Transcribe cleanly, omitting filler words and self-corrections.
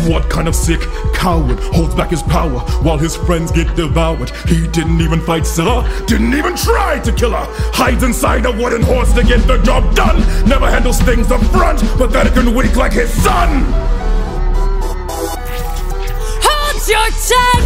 What kind of sick coward holds back his power while his friends get devoured? He didn't even fight Scylla, didn't even try to kill her. Hides inside a wooden horse to get the job done. Never handles things up front, pathetic and weak like his son. Hold your tongue!